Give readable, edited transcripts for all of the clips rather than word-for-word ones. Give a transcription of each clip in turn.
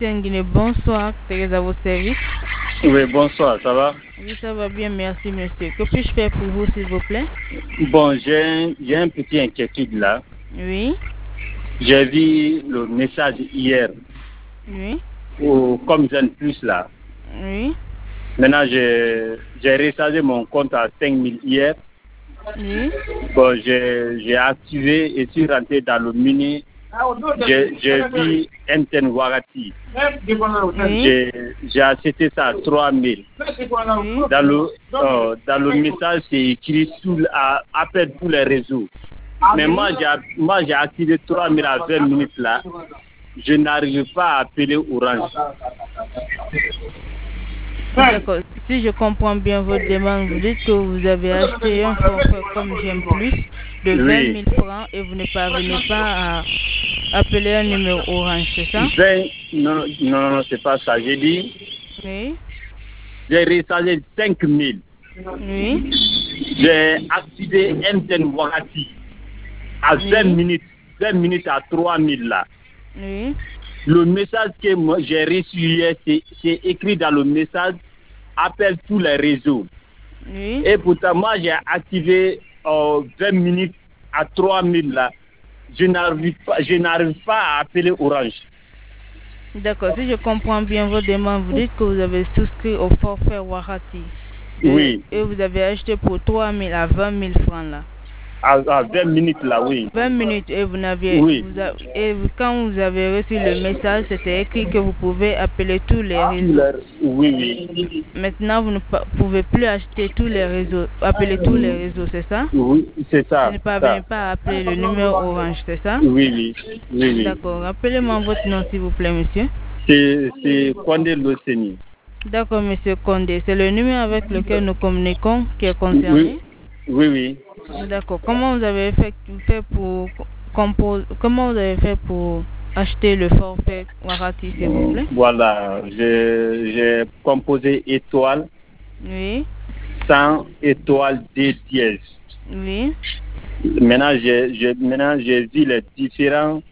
Guinée, bonsoir, Thérèse à vos services. Oui, bonsoir, ça va? Oui, ça va bien, merci monsieur. Que puis-je faire pour vous, s'il vous plaît? Bon, j'ai un petit inquiétude là. Oui, J'ai vu le message hier oui, comme Jeune Plus là. oui, Maintenant, j'ai rechargé mon compte à 5 000 hier. oui. Bon, j'ai activé et suis rentré dans le mini. J'ai vu MTN Warati. Oui. J'ai acheté ça à 3 000. Oui. Dans le message, c'est écrit appelle tous les réseaux. Mais moi, j'ai activé 3 000 à 20 minutes là. Je n'arrive pas à appeler Orange. D'accord. Si je comprends bien votre demande, vous dites que vous avez acheté un forfait comme J'aime Plus de 20 Oui. 000 francs et vous ne parvenez pas à appeler un numéro orange, c'est ça? Non, c'est pas ça. J'ai dit, Oui. j'ai rechargé 5 000. Oui. J'ai activé MTN Warati à 20 Oui. minutes. 20 minutes à 3 000 là. Oui. Le message que moi j'ai reçu hier, c'est écrit dans le message, appelle tous les réseaux. Oui. Et pourtant, moi, j'ai activé 20 minutes à 3 000 là. Je n'arrive pas à appeler Orange. D'accord. Si je comprends bien votre demande, vous dites que vous avez souscrit au forfait Warati Oui, et vous avez acheté pour 3 000 à 20 000 francs là. à 20 minutes là, oui. 20 minutes et Oui. quand vous avez reçu le message, c'était écrit que vous pouvez appeler tous les réseaux. Oui. Maintenant, vous ne pouvez plus acheter tous les réseaux, appeler tous les réseaux, c'est ça? Oui, c'est Vous ça. ne parvenez pas à appeler le numéro orange, c'est ça? Oui. D'accord. Rappelez-moi votre nom, s'il vous plaît, monsieur. C'est Condé Loseni. D'accord, monsieur Condé. C'est le numéro avec lequel nous communiquons qui est concerné? Oui. D'accord. Comment vous avez fait comment vous avez fait pour acheter le forfait Warati, s'il vous plaît? Voilà, j'ai composé étoile, Oui. 100 étoiles D dièse. Oui. Maintenant, j'ai vu les différents,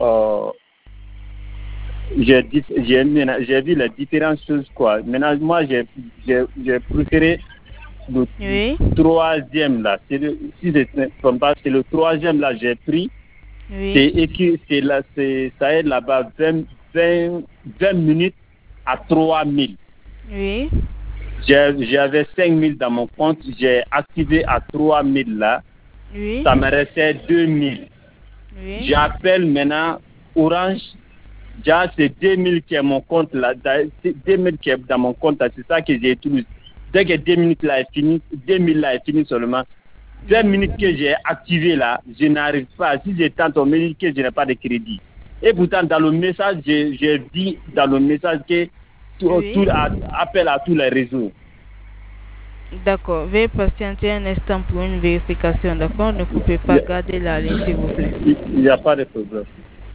j'ai vu les différentes choses quoi. Maintenant, moi, j'ai préféré le Oui. troisième là. Si je ne me trompe pas, c'est le troisième là j'ai pris. Oui. C'est écrit, ça est là-bas 20 minutes à 3 000. Oui. J'avais 5 000 dans mon compte, j'ai activé à 3 000 là. Oui. Ça me restait 2 000. Oui. J'appelle maintenant Orange. Déjà, c'est 2 000 qui est mon compte là. 2 000 qui est dans mon compte là. C'est ça que j'ai utilisé. Dès que 2 minutes là est fini, 2 000 là est fini seulement. 20 minutes que j'ai activé là, je n'arrive pas. Si je tente, on me dit que je n'ai pas de crédit. Et pourtant, dans le message, j'ai dit dans le message que tout appel à tous les réseaux. D'accord. Veuillez patienter un instant pour une vérification, d'accord? Ne coupez pas, gardez la ligne, s'il vous plaît. Il n'y a pas de problème.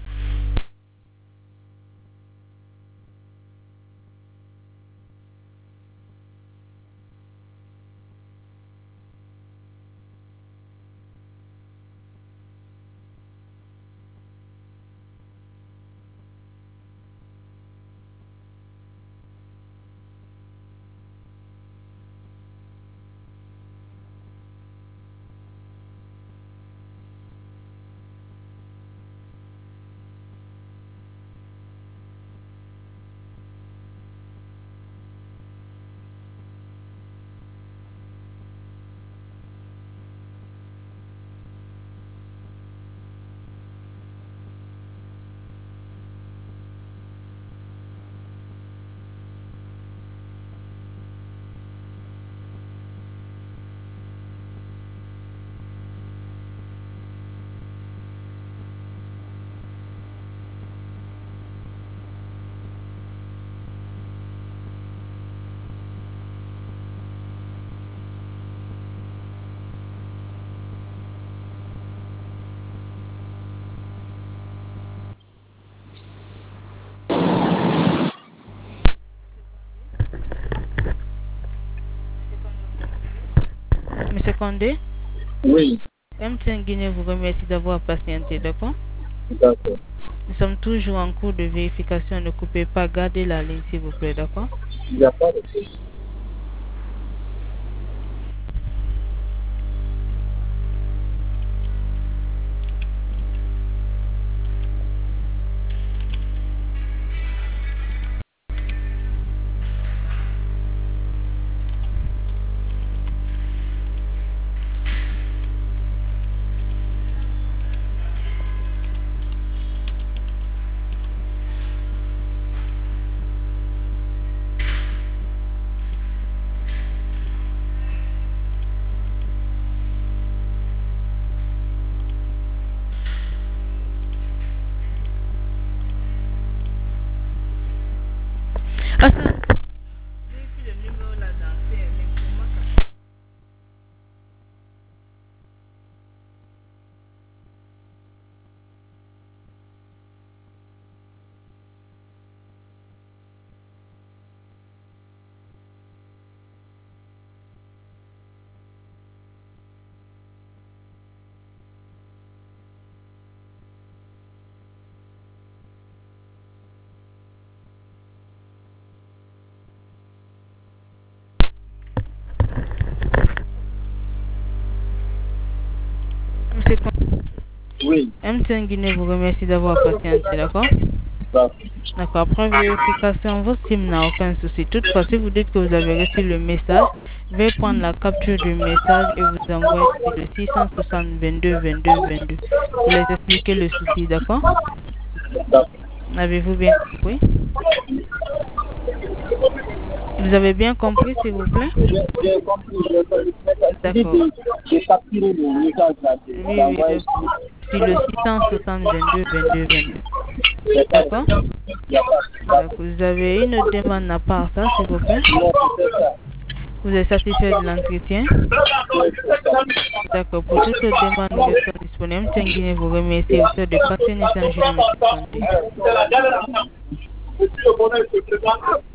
Monsieur Condé, Oui, MTN Guinée vous remercie d'avoir patienté, d'accord? d'accord. Nous sommes toujours en cours de vérification. Ne coupez pas, gardez la ligne s'il vous plaît, d'accord? Il n'y a pas de souci. Ah, ça. Vérifie le numéro là dans mais pour moi, Monsieur Oui. MTN Guinée vous remercie d'avoir patienté, d'accord? D'accord, après vérification, votre SIM n'a aucun souci. Toutefois, si vous dites que vous avez reçu le message, veuillez prendre la capture du message et vous envoyer le 660 22 22 22 pour les expliquer le souci, d'accord? Avez-vous bien compris? Vous avez bien compris, s'il vous plaît? J'ai compris. D'accord. J'ai capturé le message là. Oui, sur le 660 22 22 22. D'accord? D'accord. Vous avez une demande à part ça, s'il vous plaît? Vous êtes satisfait de l'entretien? D'accord. Pour toute demande qui sont disponibles, Tenguine vous remercie au de passer un échange de M. Condé.